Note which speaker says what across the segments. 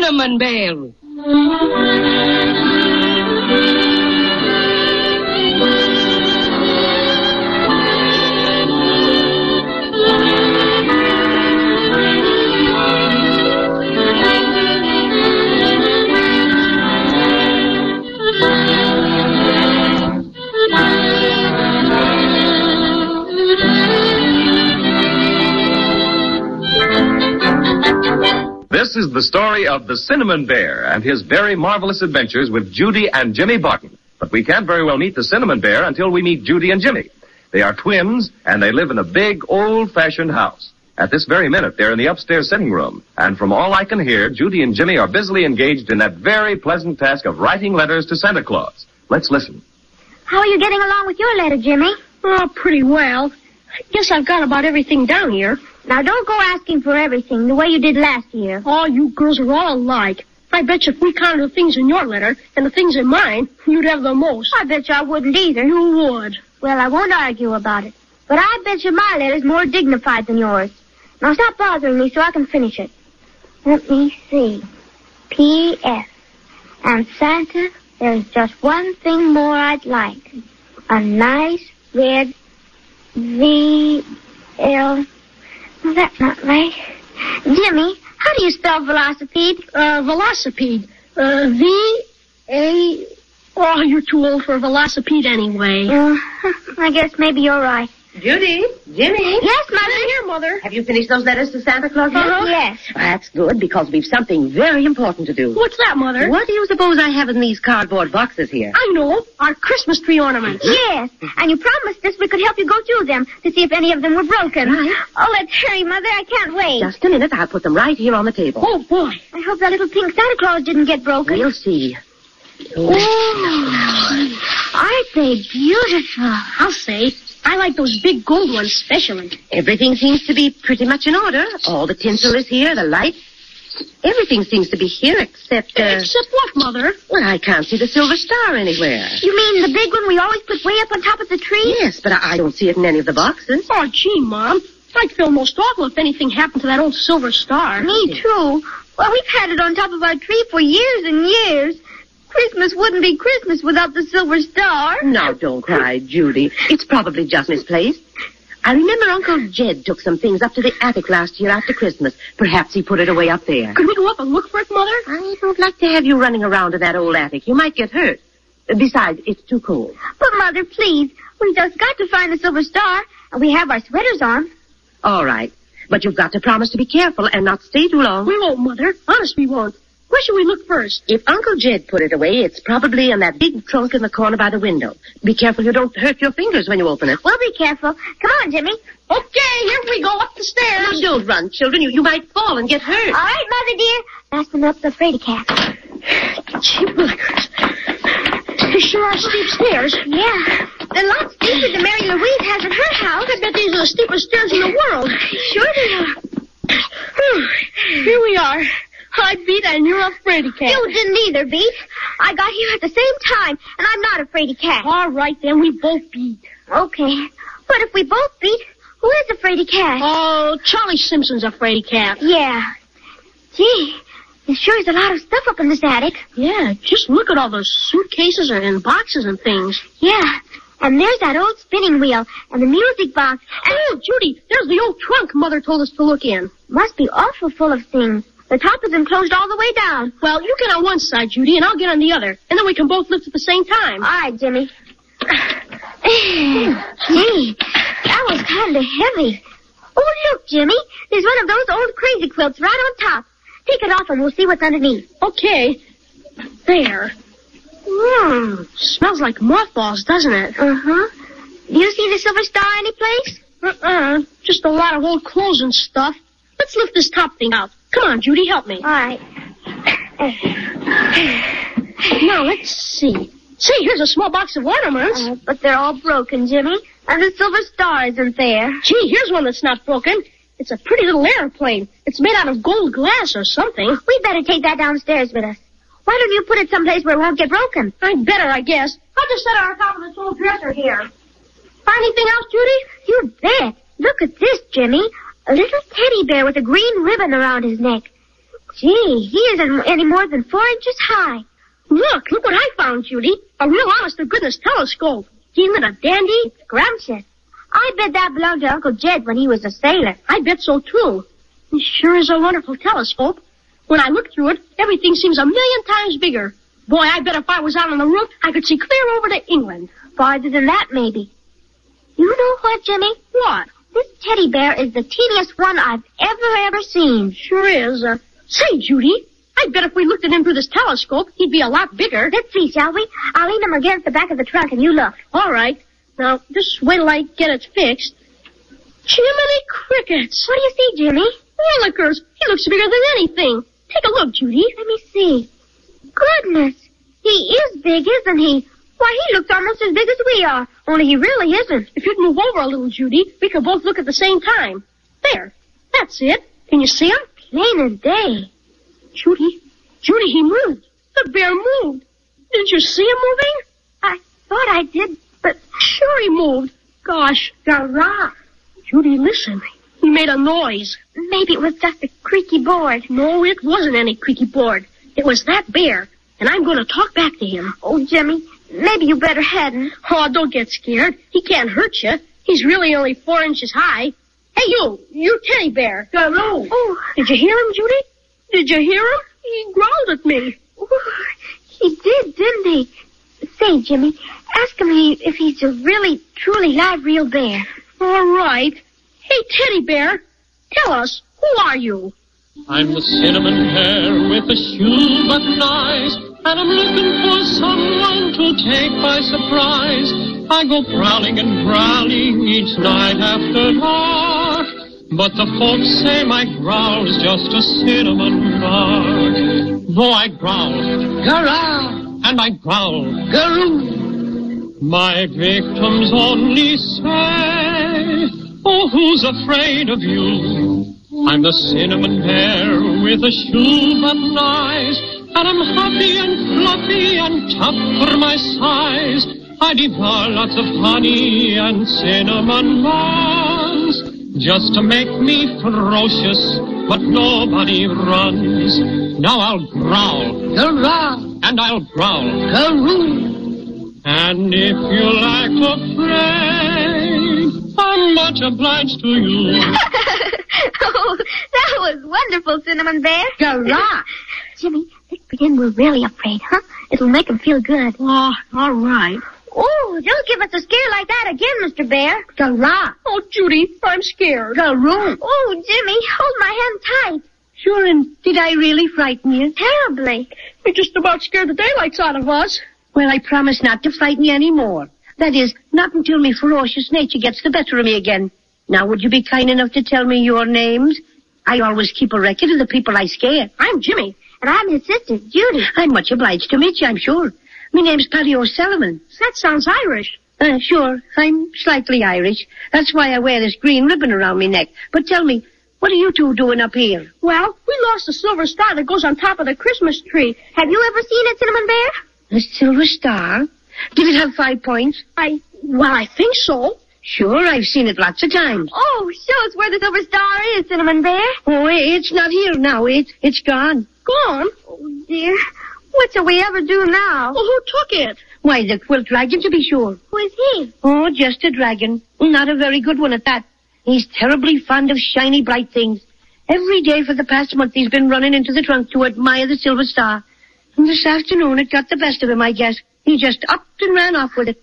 Speaker 1: Cinnamon Bear.
Speaker 2: This is the story of the Cinnamon Bear and his very marvelous adventures with Judy and Jimmy Barton. But we can't very well meet the Cinnamon Bear until we meet Judy and Jimmy. They are twins, and they live in a big, old-fashioned house. At this very minute, they're in the upstairs sitting room. And from all I can hear, Judy and Jimmy are busily engaged in that very pleasant task of writing letters to Santa Claus. Let's listen.
Speaker 3: How are you getting along with your letter, Jimmy?
Speaker 4: Oh, pretty well. I guess I've got about everything down here.
Speaker 3: Now, don't go asking for everything the way you did last year.
Speaker 4: Oh, you girls are all alike. I bet you if we counted the things in your letter and the things in mine, you'd have the most.
Speaker 3: I bet you I wouldn't either.
Speaker 4: You would.
Speaker 3: Well, I won't argue about it. But I bet you my letter's more dignified than yours. Now, stop bothering me so I can finish it. Let me see. P.S. And Santa, there's just one thing more I'd like. A nice red V.L. Well, that's not right. Jimmy, how do you spell velocipede?
Speaker 4: Velocipede. V-A... Oh, you're too old for a velocipede anyway.
Speaker 3: I guess maybe you're right.
Speaker 5: Judy? Jimmy?
Speaker 3: Yes, Mother?
Speaker 4: Here, Mother.
Speaker 5: Have you finished those letters to Santa Claus yet?
Speaker 3: Yes.
Speaker 5: That's good, because we've something very important to do.
Speaker 4: What's that, Mother?
Speaker 5: What do you suppose I have in these cardboard boxes here?
Speaker 4: I know. Our Christmas tree ornaments.
Speaker 3: Yes, and you promised us we could help you go through them to see if any of them were broken.
Speaker 5: Right.
Speaker 3: Oh, let's hurry, Mother. I can't wait.
Speaker 5: Just a minute. I'll put them right here on the table.
Speaker 4: Oh, boy.
Speaker 3: I hope that little pink Santa Claus didn't get broken.
Speaker 5: We'll see.
Speaker 3: Oh, aren't they beautiful?
Speaker 4: I'll say. I like those big gold ones especially.
Speaker 5: Everything seems to be pretty much in order. All the tinsel is here, the lights. Everything seems to be here except...
Speaker 4: Except what, Mother?
Speaker 5: Well, I can't see the silver star anywhere.
Speaker 3: You mean the big one we always put way up on top of the tree?
Speaker 5: Yes, but I don't see it in any of the boxes.
Speaker 4: Oh, gee, Mom. I'd feel most awful if anything happened to that old silver star.
Speaker 3: Me too. Well, we've had it on top of our tree for years and years. Christmas wouldn't be Christmas without the silver star.
Speaker 5: Now, don't cry, Judy. It's probably just misplaced. I remember Uncle Jed took some things up to the attic last year after Christmas. Perhaps he put it away up there.
Speaker 4: Could we go up and look for it, Mother?
Speaker 5: I don't like to have you running around in that old attic. You might get hurt. Besides, it's too cold.
Speaker 3: But, Mother, please, we just got to find the silver star, and we have our sweaters on.
Speaker 5: All right. But you've got to promise to be careful and not stay too long.
Speaker 4: We won't, Mother. Honest, we won't. Where should we look first?
Speaker 5: If Uncle Jed put it away, it's probably in that big trunk in the corner by the window. Be careful you don't hurt your fingers when you open it.
Speaker 3: We'll be careful. Come on, Jimmy.
Speaker 4: Okay, here we go up the stairs.
Speaker 5: Now, don't run, children. You might fall and get hurt.
Speaker 3: All right, Mother dear. Fasten up the fraidy cat.
Speaker 4: Gee willikers. They sure are steep stairs.
Speaker 3: Yeah. They're a lot steeper than Mary Louise has at her house.
Speaker 4: I bet these are the steepest stairs in the world.
Speaker 3: Sure they are.
Speaker 4: Here we are. I beat and you're a fraidy cat.
Speaker 3: You didn't either, Beat. I got here at the same time, and I'm not a fraidy cat.
Speaker 4: All right, then we both beat.
Speaker 3: Okay. But if we both beat, who is a fraidy cat?
Speaker 4: Oh, Charlie Simpson's a fraidy cat.
Speaker 3: Yeah. Gee, there sure is a lot of stuff up in this attic.
Speaker 4: Yeah, just look at all those suitcases and boxes and things.
Speaker 3: Yeah. And there's that old spinning wheel and the music box. And
Speaker 4: oh, Judy, there's the old trunk Mother told us to look in.
Speaker 3: Must be awful full of things. The top is enclosed all the way down.
Speaker 4: Well, you get on one side, Judy, and I'll get on the other. And then we can both lift at the same time.
Speaker 3: All right, Jimmy. Gee, that was kind of heavy. Oh, look, Jimmy. There's one of those old crazy quilts right on top. Take it off and we'll see what's underneath.
Speaker 4: Okay. There. Smells like mothballs, doesn't it?
Speaker 3: Uh-huh. Do you see the silver star anyplace?
Speaker 4: Just a lot of old clothes and stuff. Let's lift this top thing out. Come on, Judy, help me.
Speaker 3: All right.
Speaker 4: Now, let's see. Say, here's a small box of ornaments.
Speaker 3: But they're all broken, Jimmy. And the silver star isn't there.
Speaker 4: Gee, here's one that's not broken. It's a pretty little airplane. It's made out of gold glass or something.
Speaker 3: We'd better take that downstairs with us. Why don't you put it someplace where it won't get broken?
Speaker 4: I'd better, I guess. I'll just set it on top of this old dresser here. Find anything else, Judy?
Speaker 3: You bet. Look at this, Jimmy. A little teddy bear with a green ribbon around his neck. Gee, he isn't any more than 4 inches high.
Speaker 4: Look what I found, Judy. A real honest-to-goodness telescope. Isn't it a dandy?
Speaker 3: Scrumptious. I bet that belonged to Uncle Jed when he was a sailor.
Speaker 4: I bet so, too. It sure is a wonderful telescope. When I look through it, everything seems 1,000,000 times bigger. Boy, I bet if I was out on the roof, I could see clear over to England.
Speaker 3: Farther than that, maybe. You know what, Jimmy?
Speaker 4: What?
Speaker 3: This teddy bear is the teeniest one I've ever seen.
Speaker 4: Sure is. Say, Judy, I bet if we looked at him through this telescope, he'd be a lot bigger.
Speaker 3: Let's see, shall we? I'll lean him against the back of the trunk and you look.
Speaker 4: All right. Now, just wait till I get it fixed. Jiminy crickets.
Speaker 3: What do you see, Jimmy?
Speaker 4: Willikers, he looks bigger than anything. Take a look, Judy.
Speaker 3: Let me see. Goodness, he is big, isn't he? Why, he looks almost as big as we are, only he really isn't.
Speaker 4: If you'd move over a little, Judy, we could both look at the same time. There. That's it. Can you see him?
Speaker 3: Plain as day.
Speaker 4: Judy, he moved. The bear moved. Did you see him moving?
Speaker 3: I thought I did, but...
Speaker 4: Sure he moved. Gosh,
Speaker 3: Garra.
Speaker 4: Judy, listen. He made a noise.
Speaker 3: Maybe it was just a creaky board.
Speaker 4: No, it wasn't any creaky board. It was that bear, and I'm going to talk back to him.
Speaker 3: Oh, Jimmy, maybe you better hadn't.
Speaker 4: Oh, don't get scared. He can't hurt you. He's really only 4 inches high. Hey, you teddy bear.
Speaker 3: Hello. Oh,
Speaker 4: did you hear him, Judy? Did you hear him? He growled at me.
Speaker 3: Oh, he did, didn't he? Say, Jimmy, ask him if he's a really, truly live, real bear.
Speaker 4: All right. Hey, teddy bear, tell us, who are you?
Speaker 1: I'm the cinnamon bear with the shoe button eyes, and I'm looking for someone to take by surprise. I go prowling and growling each night after dark, but the folks say my growl's just a cinnamon bark. Though I growl, garra, and I growl, garoo, my victims only say, oh, who's afraid of you? I'm the cinnamon bear with the shoe button eyes, and I'm happy and fluffy and tough for my size. I devour lots of honey and cinnamon buns, just to make me ferocious, but nobody runs. Now I'll growl, garra, and I'll growl, garoo. And if you like to play, I'm much obliged to you.
Speaker 3: Oh, that was wonderful, Cinnamon Bear.
Speaker 4: Garra!
Speaker 3: Jimmy, let's pretend we're really afraid, huh? It'll make him feel good.
Speaker 4: Oh, all right.
Speaker 3: Oh, don't give us a scare like that again, Mr. Bear.
Speaker 4: Garra! Oh, Judy, I'm scared. Garoo!
Speaker 3: Oh, Jimmy, hold my hand tight.
Speaker 4: Sure, and did I really frighten you?
Speaker 3: Terribly.
Speaker 4: You just about scared the daylights out of us. Well, I promise not to frighten you any more. That is, not until my ferocious nature gets the better of me again. Now, would you be kind enough to tell me your names? I always keep a record of the people I scare. I'm Jimmy.
Speaker 3: And I'm his sister, Judy.
Speaker 4: I'm much obliged to meet you, I'm sure. My name's Paddy O'Sullivan. That sounds Irish. Sure, I'm slightly Irish. That's why I wear this green ribbon around my neck. But tell me, what are you two doing up here? Well, we lost the silver star that goes on top of the Christmas tree.
Speaker 3: Have you ever seen it, Cinnamon Bear?
Speaker 4: The silver star? Did it have 5 points? I think so. Sure, I've seen it lots of times.
Speaker 3: Oh, show us where the silver star is, Cinnamon Bear.
Speaker 4: Oh, it's not here now. It's gone. Gone?
Speaker 3: Oh, dear. What shall we ever do now?
Speaker 4: Well, who took it? Why, the quilt dragon, to be sure.
Speaker 3: Who is he?
Speaker 4: Oh, just a dragon. Not a very good one at that. He's terribly fond of shiny, bright things. Every day for the past month he's been running into the trunk to admire the silver star. And this afternoon it got the best of him, I guess. He just upped and ran off with it.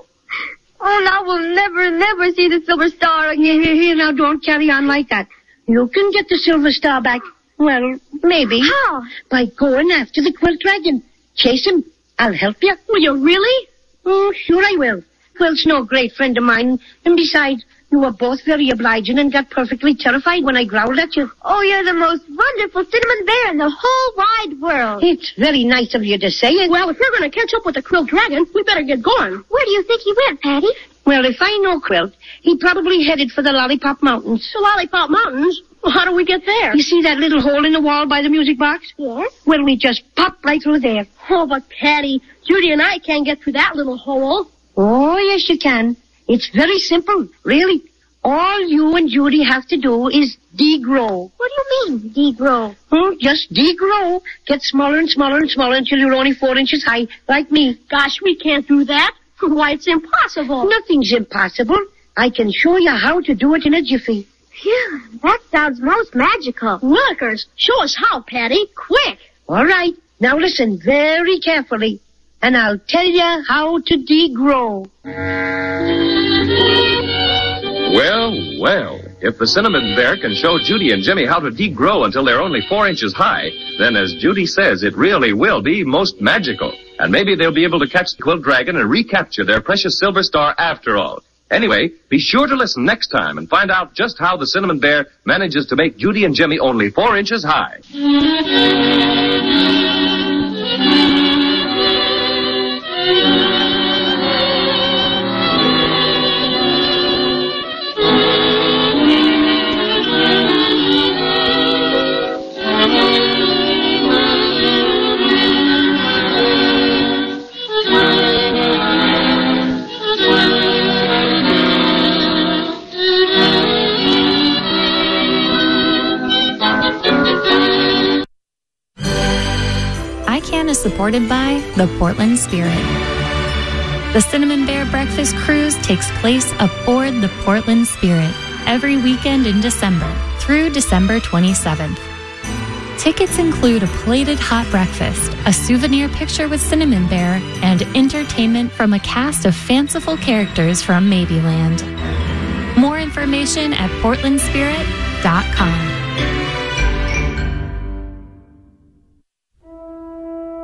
Speaker 3: Oh, now we'll never see the silver star again.
Speaker 4: Here, now, don't carry on like that. You can get the silver star back. Well, maybe.
Speaker 3: How?
Speaker 4: By going after the quilt dragon. Chase him. I'll help you. Will you really? Oh, sure I will. Quilt's no great friend of mine. And besides, you were both very obliging and got perfectly terrified when I growled at you.
Speaker 3: Oh, you're the most wonderful Cinnamon Bear in the whole wide world.
Speaker 4: It's very nice of you to say it. Well, if we're going to catch up with the quilt dragon, we better get going.
Speaker 3: Where do you think he went, Patty?
Speaker 4: Well, if I know Quilt, he probably headed for the Lollipop Mountains. The Lollipop Mountains? Well, how do we get there? You see that little hole in the wall by the music box?
Speaker 3: Yes.
Speaker 4: Well, we just pop right through there. Oh, but Patty, Judy and I can't get through that little hole. Oh, yes, you can. It's very simple, really. All you and Judy have to do is degrow.
Speaker 3: What do you mean, degrow?
Speaker 4: Just degrow. Get smaller and smaller and smaller until you're only 4 inches high, like me.
Speaker 6: Gosh, we can't do that. Why, it's impossible.
Speaker 4: Nothing's impossible. I can show you how to do it in a jiffy.
Speaker 3: Phew, that sounds most magical.
Speaker 6: Willikers, show us how, Patty. Quick.
Speaker 4: All right. Now listen very carefully, and I'll tell you how to degrow.
Speaker 2: Well, well, if the Cinnamon Bear can show Judy and Jimmy how to degrow until they're only 4 inches high, then as Judy says, it really will be most magical. And maybe they'll be able to catch the Quilt Dragon and recapture their precious silver star after all. Anyway, be sure to listen next time and find out just how the Cinnamon Bear manages to make Judy and Jimmy only 4 inches high.
Speaker 7: ICANN is supported by the Portland Spirit. The Cinnamon Bear Breakfast Cruise takes place aboard the Portland Spirit every weekend in December through December 27th. Tickets include a plated hot breakfast, a souvenir picture with Cinnamon Bear, and entertainment from a cast of fanciful characters from Maybeland. More information at portlandspirit.com.